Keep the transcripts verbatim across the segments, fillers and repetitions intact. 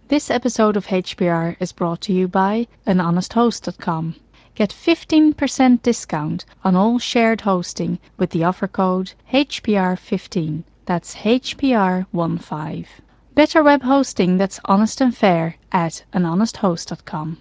This episode of H P R is brought to you by an honest host dot com. Get fifteen percent discount on all shared hosting with the offer code H P R fifteen. That's H P R fifteen. Better web hosting that's honest and fair at an honest host dot com.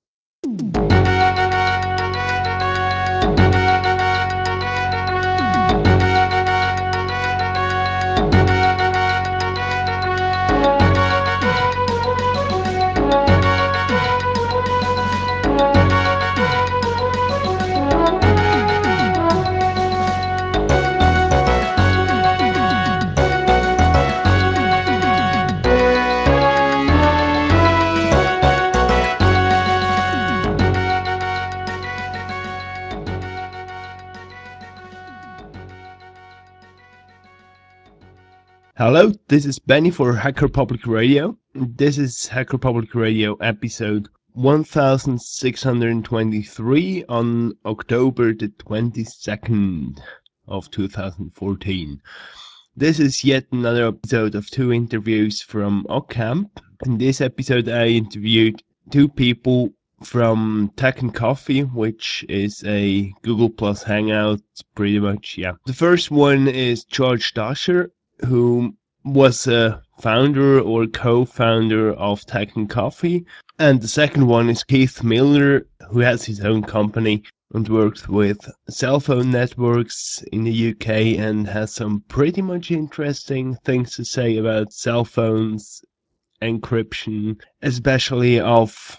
Hello, this is Benny for Hacker Public Radio. This is Hacker Public Radio episode one thousand six hundred twenty-three on October the twenty-second of two thousand fourteen. This is yet another episode of two interviews from OggCamp. In this episode I interviewed two people from Tech and Coffee, which is a Google Plus Hangout, pretty much, yeah. The first one is George Dasher, who was a founder or co-founder of Tech and Coffee. And the second one is Keith Miller, who has his own company and works with cell phone networks in the U K and has some pretty much interesting things to say about cell phones, encryption, especially of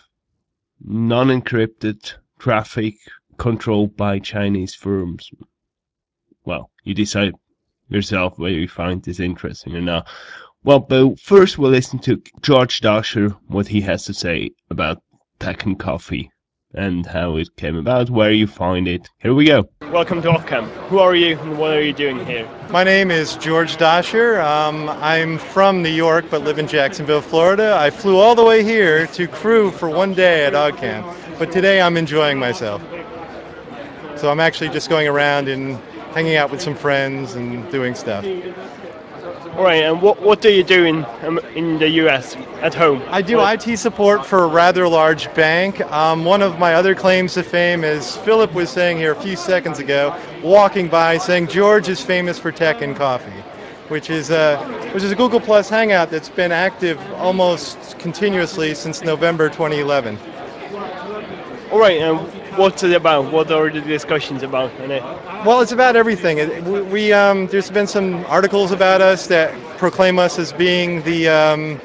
non-encrypted traffic controlled by Chinese firms. Well, you decide yourself whether you find this interesting or not. Well, but first we'll listen to George Dasher, what he has to say about Tech and Coffee and how it came about, where you find it. Here we go. Welcome to OggCamp. Who are you and what are you doing here? My name is George Dasher. Um, I'm from New York but live in Jacksonville, Florida. I flew all the way here to crew for one day at OggCamp, but today I'm enjoying myself. So I'm actually just going around and hanging out with some friends and doing stuff. All right, and what, what do you do in um, in the U S at home? I do What- I T support for a rather large bank. Um, one of my other claims to fame is Philip was saying here a few seconds ago, walking by, saying George is famous for Tech and Coffee, which is a which is a Google Plus Hangout that's been active almost continuously since November twenty eleven. All right, and what's it about? What are the discussions about in it? Well, it's about everything. It- We, we um, there's been some articles about us that proclaim us as being the um,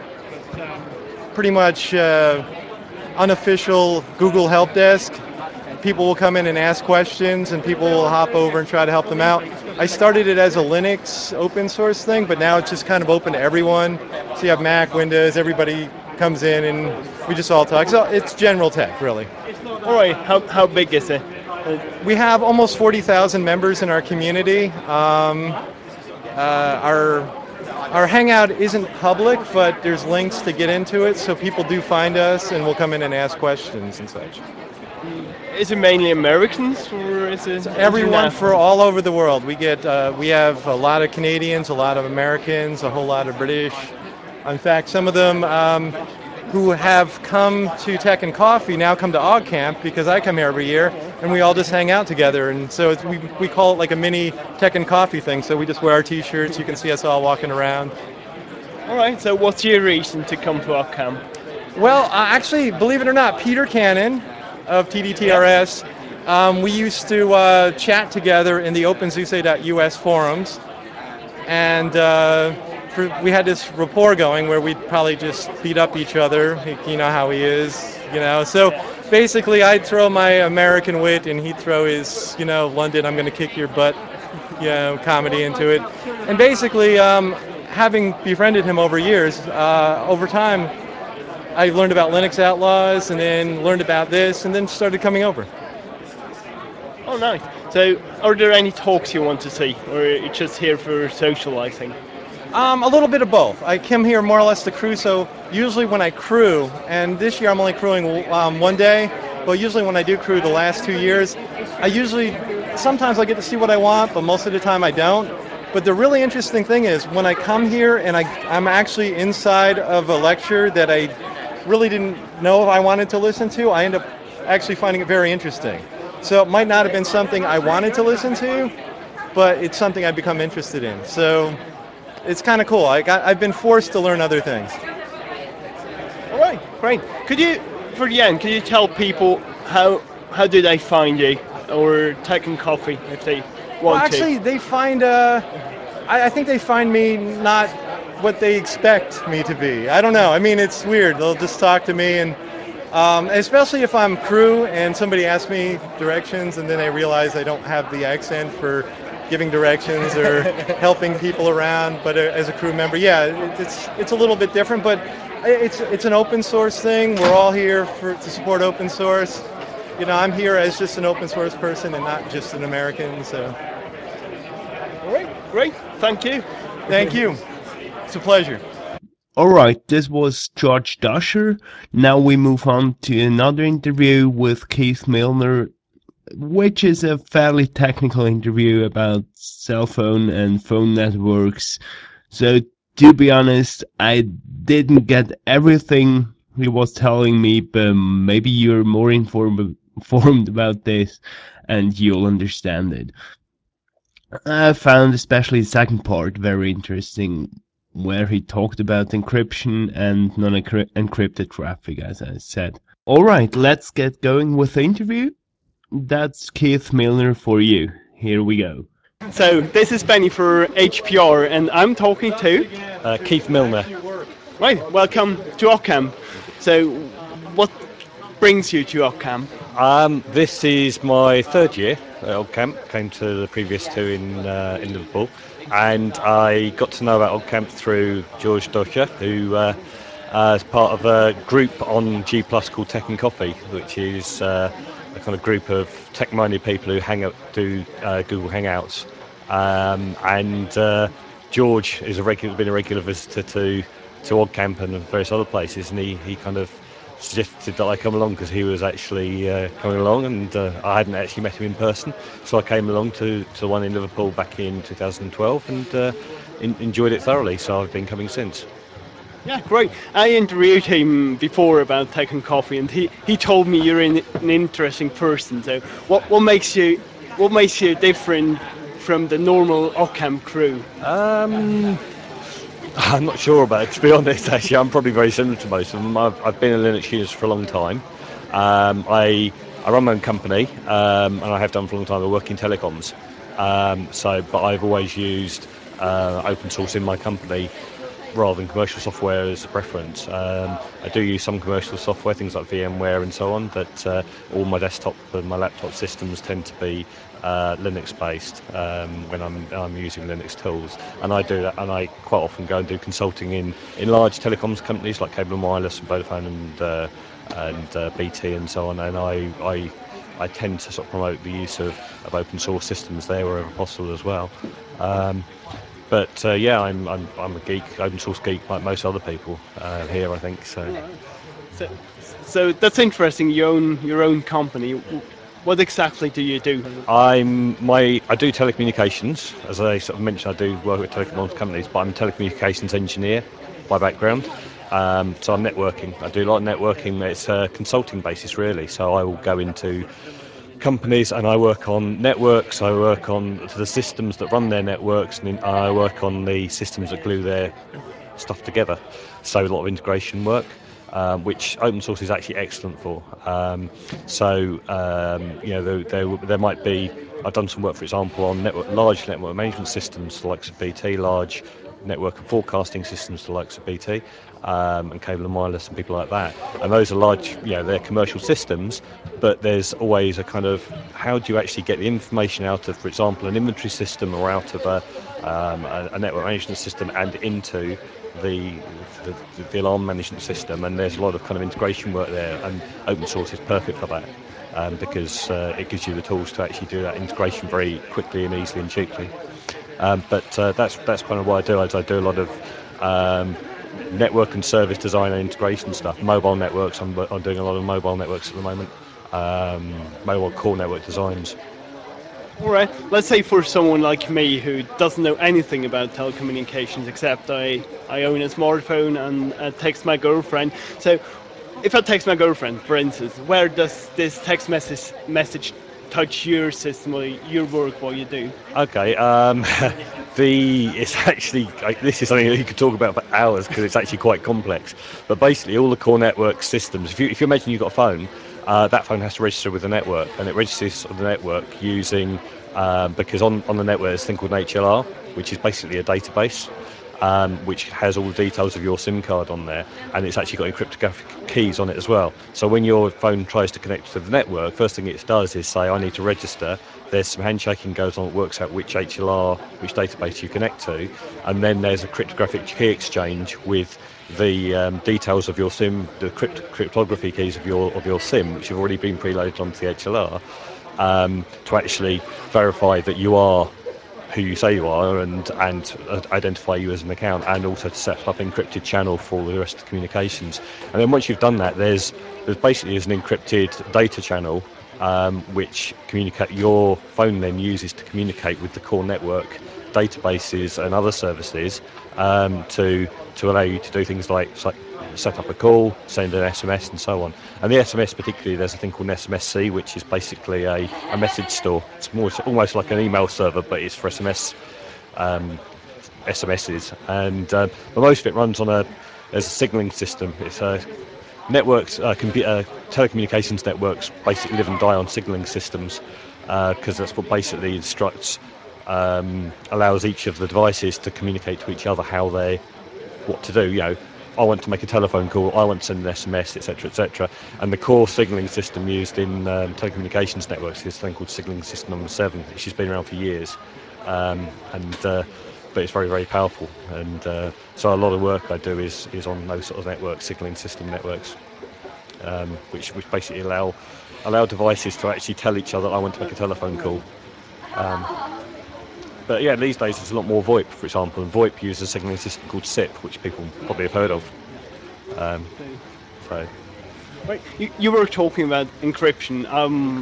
pretty much uh, unofficial Google help desk. People will come in and ask questions, and people will hop over and try to help them out. I started it as a Linux open source thing, but now it's just kind of open to everyone. So you have Mac, Windows, everybody comes in, and we just all talk. So it's general tech, really. All right, how, how big is it? We have almost forty thousand members in our community. Um, uh, our our Hangout isn't public, but there's links to get into it, so people do find us and will come in and ask questions and such. Is it mainly Americans or is it Everyone for international? all over the world. We get uh, we have a lot of Canadians, a lot of Americans, a whole lot of British. In fact, some of them um, who have come to Tech and Coffee now come to OggCamp because I come here every year, and we all just hang out together. And so it's, we we call it like a mini Tech and Coffee thing. So we just wear our T-shirts. You can see us all walking around. All right, so what's your reason to come to OggCamp? Well, uh, actually, believe it or not, Peter Cannon of T D T R S, um, we used to uh, chat together in the OpenSUSE dot U S forums, and uh, for, we had this rapport going where we'd probably just beat up each other. You know how he is, you know. So basically, I'd throw my American wit, and he'd throw his, you know, London, I'm going to kick your butt, you know, comedy into it. And basically, um, having befriended him over years, uh, over time, I learned about Linux Outlaws, and then learned about this, and then started coming over. Oh, nice. So, are there any talks you want to see, or are you just here for socializing? Um, a little bit of both. I come here more or less to crew, so usually when I crew, and this year I'm only crewing um, one day, but usually when I do crew the last two years, I usually, sometimes I get to see what I want, but most of the time I don't. But the really interesting thing is when I come here and I, I'm actually inside of a lecture that I really didn't know if I wanted to listen to, I end up actually finding it very interesting. So it might not have been something I wanted to listen to, but it's something I've become interested in. So it's kind of cool. I got, I've been forced to learn other things. All right, great. Could you, for the end, could you tell people how how do they find you, or Tech and Coffee if they want Well, to? actually, they find. Uh, I, I think they find me not what they expect me to be. I don't know. I mean, it's weird. They'll just talk to me, and um, especially if I'm crew and somebody asks me directions, and then I realize I don't have the accent for giving directions or helping people around. But uh, as a crew member, yeah, it, it's it's a little bit different. But it's it's an open source thing. We're all here for to support open source. You know, I'm here as just an open source person and not just an American. So, All right, great. Thank you. thank you. It's a pleasure. All right, this was George Dusher. Now we move on to another interview with Keith Milner, which is a fairly technical interview about cell phone and phone networks. So, to be honest, I didn't get everything he was telling me, but maybe you're more informed informed about this and you'll understand it. I found especially the second part very interesting, where he talked about encryption and non-encrypted traffic, as I said. All right, let's get going with the interview. That's Keith Milner for you. Here we go. So this is Benny for H P R, and I'm talking to Uh, Keith Milner. Right. Welcome to Occam. So, what brings you to Occam? Um, this is my third year at OggCamp. Came to the previous two in uh, in Liverpool, and I got to know about OggCamp through George Dosher, who uh, uh, is part of a group on G Plus called Tech and Coffee, which is uh, a kind of group of tech-minded people who hang out, do uh, Google Hangouts, um, and uh, George is a regular, been a regular visitor to to OggCamp and various other places, and he, he kind of suggested that I come along because he was actually uh, coming along, and uh, I hadn't actually met him in person, so I came along to, to the one in Liverpool back in two thousand twelve and uh, in, enjoyed it thoroughly, so I've been coming since. Yeah, great. I interviewed him before about Tech and Coffee, and he, he told me you're an, an interesting person. So, what what makes you what makes you different from the normal Occam crew? Um, I'm not sure about it, to be honest. Actually, I'm probably very similar to most of them. I've, I've been a Linux user for a long time. Um, I I run my own company, um, and I have done for a long time. I work in telecoms. Um, so, but I've always used uh, open source in my company rather than commercial software as a preference. Um, I do use some commercial software, things like VMware and so on, but uh, all my desktop and my laptop systems tend to be uh, Linux-based um, when I'm, I'm using Linux tools. And I do that, and I quite often go and do consulting in, in large telecoms companies like Cable and Wireless and Vodafone and uh, and uh, B T and so on. And I, I I tend to sort of promote the use of, of open source systems there wherever possible as well. Um, But uh, yeah, I'm, I'm I'm a geek, open source geek, like most other people uh, here, I think. So. So, so that's interesting. You own your own company. What exactly do you do? I'm my I do telecommunications, as I sort of mentioned. I do work with telecom companies, but I'm a telecommunications engineer by background. Um, so I'm networking. I do a lot of networking. It's a consulting basis really. So I will go into companies and I work on networks. I work on the systems that run their networks, and I work on the systems that glue their stuff together. So a lot of integration work. Um, which open source is actually excellent for. Um, so um, you know, there, there, there might be. I've done some work, for example, on network, large network management systems, the likes of B T, large network and forecasting systems, the likes of B T, um, and Cable and Wireless and people like that. And those are large, you know, they're commercial systems, but there's always a kind of how do you actually get the information out of, for example, an inventory system or out of a, um, a, a network management system and into the, the the alarm management system, and there's a lot of kind of integration work there, and open source is perfect for that um, because uh, it gives you the tools to actually do that integration very quickly and easily and cheaply. Um, but uh, that's that's kind of what I do. I, I do a lot of um, network and service design and integration stuff. Mobile networks. I'm, I'm doing a lot of mobile networks at the moment. Um, mobile core network designs. All right. Let's say for someone like me who doesn't know anything about telecommunications except I, I own a smartphone and I text my girlfriend. So if I text my girlfriend, for instance, where does this text message message touch your system or your work, what you do? Okay, um, the it's actually like, this is something that you could talk about for hours because it's actually quite complex. But basically, all the core network systems. If you if you imagine you've got a phone, uh, that phone has to register with the network, and it registers on the network using um, because on on the network there's a thing called an H L R, which is basically a database. Um, which has all the details of your SIM card on there, and it's actually got cryptographic keys on it as well. So when your phone tries to connect to the network, first thing it does is say, I need to register. There's some handshaking goes on, it works out which H L R, which database you connect to, and then there's a cryptographic key exchange with the um, details of your SIM, the crypt- cryptography keys of your of your SIM, which have already been preloaded onto the H L R, um, to actually verify that you are who you say you are and and uh, identify you as an account, and also to set up encrypted channel for all the rest of the communications. And then once you've done that, there's there's basically is an encrypted data channel um, which communicate your phone then uses to communicate with the core network databases and other services um, to to allow you to do things like, like set up a call, send an S M S, and so on. And the S M S particularly, there's a thing called an S M S C, which is basically a, a message store. It's more it's almost like an email server, but it's for S M S um, S M Ses. And uh, but most of it runs on a there's a signalling system. It's a networks, uh, computer, telecommunications networks basically live and die on signalling systems because uh, that's what basically instructs, um, allows each of the devices to communicate to each other how they, what to do. You know, I want to make a telephone call, I want to send an S M S, et cetera, et cetera. And the core signalling system used in um, telecommunications networks is a thing called signalling system number seven, which has been around for years. Um, and uh, but it's very, very powerful. And uh, so a lot of work I do is is on those sort of networks, signalling system networks, um, which which basically allow allow devices to actually tell each other, I want to make a telephone call. Um, But yeah, these days it's a lot more VoIP, for example, and VoIP uses a signalling system called S I P, which people probably have heard of. Um, so, Right. You, you were talking about encryption. Um,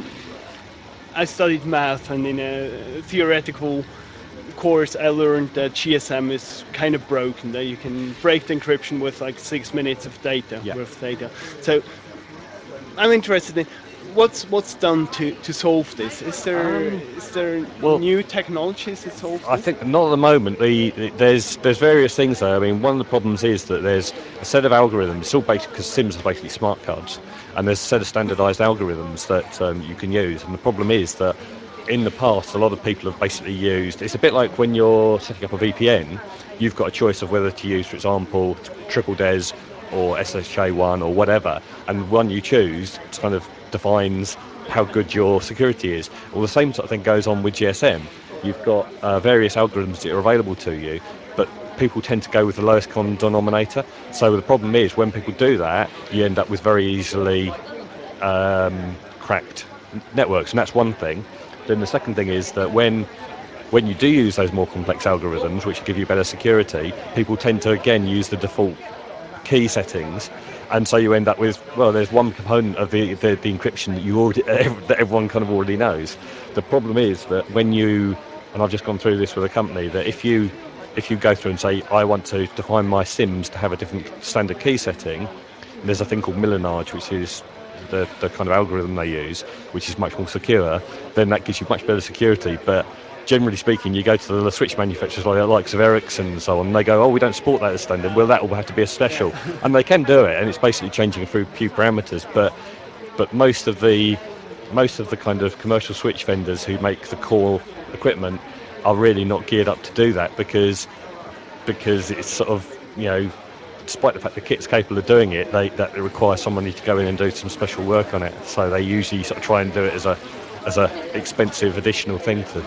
I studied math, and in a theoretical course, I learned that G S M is kind of broken. That you can break the encryption with like six minutes of data yeah. worth of data. So I'm interested in what's what's done to, to solve this. Is there Um, is there well, new technologies that solve I this? think not at the moment. The, the there's there's various things though. I mean, one of the problems is that there's a set of algorithms. It's all basically because SIMs are basically smart cards, and there's a set of standardised algorithms that um, you can use. And the problem is that in the past, a lot of people have basically used. It's a bit like when you're setting up a V P N. You've got a choice of whether to use, for example, Triple Des or S S H one or whatever, and one you choose kind of defines how good your security is. Well, the same sort of thing goes on with G S M. You've got uh, various algorithms that are available to you, but people tend to go with the lowest common denominator. So the problem is when people do that, you end up with very easily um, cracked networks, and that's one thing. Then the second thing is that when when you do use those more complex algorithms, which give you better security, people tend to again use the default key settings, and so you end up with, well, there's one component of the, the, the encryption that you already that everyone kind of already knows. The problem is that when you, and I've just gone through this with a company, that if you if you go through and say, I want to define my SIMs to have a different standard key setting, there's a thing called Millinage, which is the, the kind of algorithm they use, which is much more secure, then that gives you much better security. But generally speaking, you go to the switch manufacturers like the likes of Ericsson and so on, and they go, oh, we don't support that as standard. Well, that will have to be a special. And they can do it, and it's basically changing a few, few parameters. But but most of the most of the kind of commercial switch vendors who make the core equipment are really not geared up to do that because because it's sort of, you know, despite the fact the kit's capable of doing it, they that it requires somebody to go in and do some special work on it. So they usually sort of try and do it as a as a expensive additional thing to.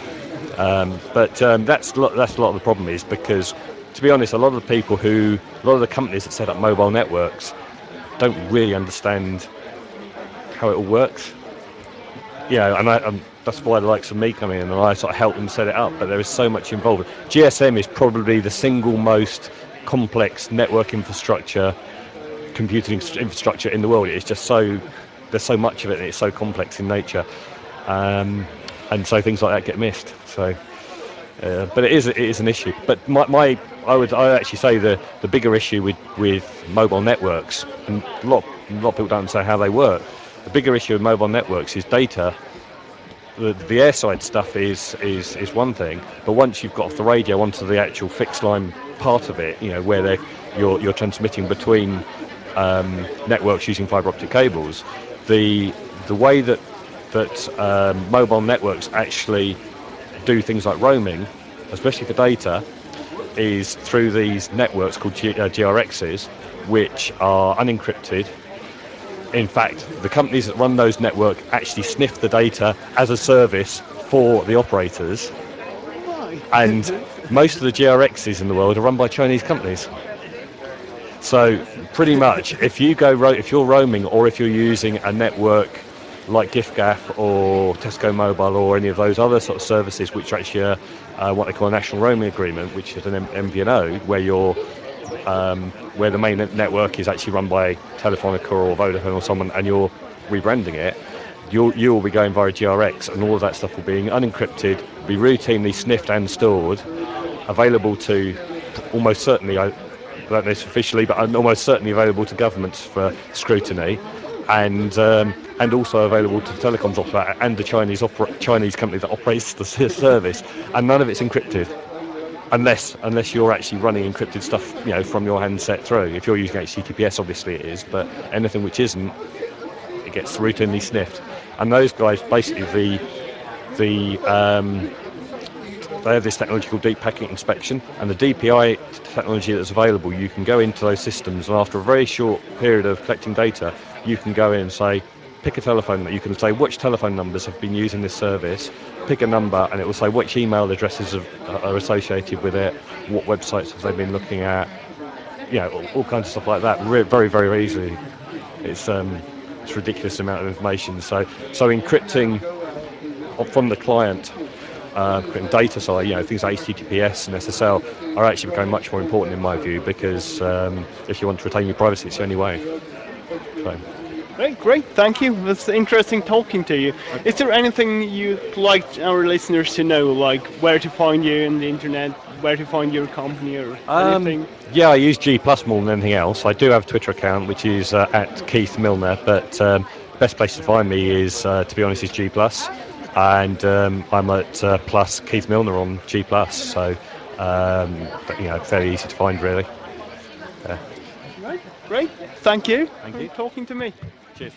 Um, but um, that's lo- that's a lot of the problem is because, to be honest, a lot of the people who, a lot of the companies that set up mobile networks don't really understand how it all works. You know, and I, um, that's why the likes of me come in and I sort of help them set it up. But there is so much involved. G S M is probably the single most complex network infrastructure, computing infrastructure in the world. It's just so, there's so much of it and it's so complex in nature. Um, and so things like that get missed. So, uh, but it is it is an issue. But my, my I would I would actually say the, the bigger issue with, with mobile networks, and a lot a lot of people don't understand how they work. The bigger issue with mobile networks is data. The, the airside stuff is, is is one thing, but once you've got off the radio onto the actual fixed line part of it, you know, where they you're you're transmitting between um, networks using fibre optic cables, the the way that that um, mobile networks actually do things like roaming, especially for data, is through these networks called G, uh, G R Xs, which are unencrypted. In fact, the companies that run those networks actually sniff the data as a service for the operators. And most of the G R Xs in the world are run by Chinese companies. So pretty much, if you go ro- if you're roaming or if you're using a network like giffgaff or Tesco Mobile or any of those other sort of services, which are actually are uh, what they call a national roaming agreement, which is an M- MVNO, where you're Um, where the main network is actually run by Telefonica or Vodafone or someone, and you're rebranding it, you'll you will be going via G R X, and all of that stuff will be unencrypted, be routinely sniffed and stored, available to almost certainly, I don't know this officially, but almost certainly available to governments for scrutiny, and um, and also available to the telecoms operator and the Chinese opera- Chinese company that operates the service, and none of it's encrypted. Unless unless you're actually running encrypted stuff, you know, from your handset through. If you're using H T T P S, obviously it is, but anything which isn't, it gets routinely sniffed. And those guys, basically, the the um, they have this technology called deep packet inspection, and the D P I technology that's available. You can go into those systems, and after a very short period of collecting data, you can go in and say, pick a telephone number. You can say which telephone numbers have been using this service. Pick a number, and it will say which email addresses have, are associated with it, what websites have they been looking at, you know, all, all kinds of stuff like that. Re- very, very, very easily. It's um, it's a ridiculous amount of information. So, so encrypting from the client, uh, encrypting data side, you know, things like H T T P S and S S L are actually becoming much more important in my view, because um, if you want to retain your privacy, it's the only way. So. Great, great, thank you. It was interesting talking to you. Is there anything you'd like our listeners to know, like where to find you on the internet, where to find your company, or Um, anything? yeah, I use G Plus more than anything else. I do have a Twitter account, which is uh, at Keith Milner, but um, best place to find me is, uh, to be honest, is G Plus, and um, I'm at uh, Plus Keith Milner on G Plus, so um, but, you know, fairly easy to find, really. Yeah. Right, great, thank you Thank for you. talking to me. Cheers.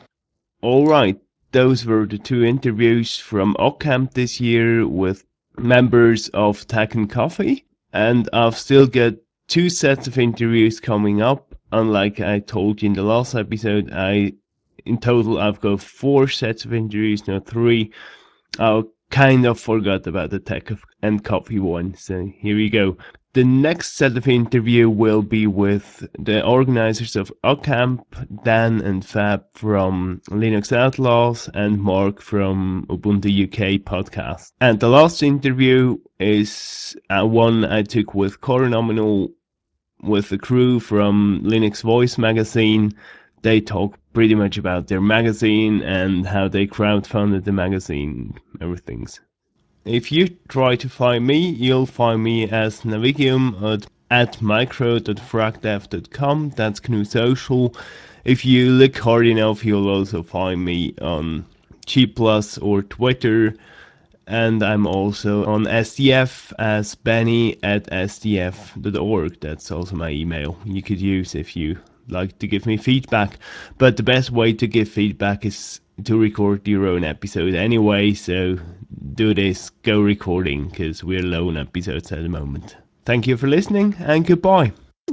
All right, those were the two interviews from Occamp this year with members of Tech and Coffee, and I've still got two sets of interviews coming up. Unlike I told you in the last episode, I in total I've got four sets of interviews, no three. I kind of forgot about the Tech and Coffee one, so here we go. The next set of interview will be with the organizers of Occamp, Dan and Fab from Linux Outlaws, and Mark from Ubuntu U K podcast. And the last interview is uh, one I took with Coronominal, with the crew from Linux Voice magazine. They talk pretty much about their magazine and how they crowdfunded the magazine, everything's. If you try to find me, you'll find me as Navigium at, at micro dot fragdev dot com. That's G N U Social. If you look hard enough, you'll also find me on G plus or Twitter. And I'm also on S D F as Benny at S D F dot org. That's also my email you could use if you like to give me feedback. But the best way to give feedback is to record your own episode anyway, so do this, go recording, because we're low on episodes at the moment. Thank you for listening, and goodbye.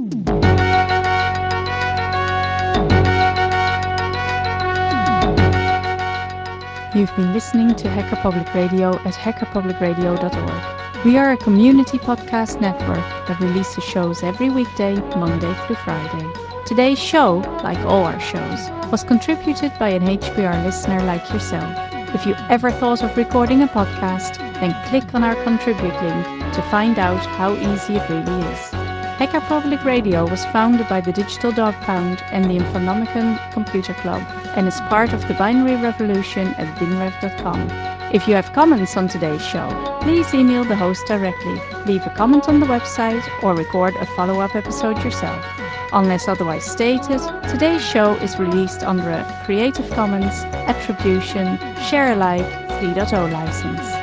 You've been listening to Hacker Public Radio at hacker public radio dot org. We are a community podcast network that releases shows every weekday, Monday through Friday. Today's show, like all our shows, was contributed by an H P R listener like yourself. If you ever thought of recording a podcast, then click on our contribute link to find out how easy it really is. Hacker Public Radio was founded by the Digital Dog Pound and the Infonomicon Computer Club and is part of the binary revolution at binrev dot com. If you have comments on today's show, please email the host directly, leave a comment on the website, or record a follow-up episode yourself. Unless otherwise stated, today's show is released under a Creative Commons Attribution Share Alike three point oh license.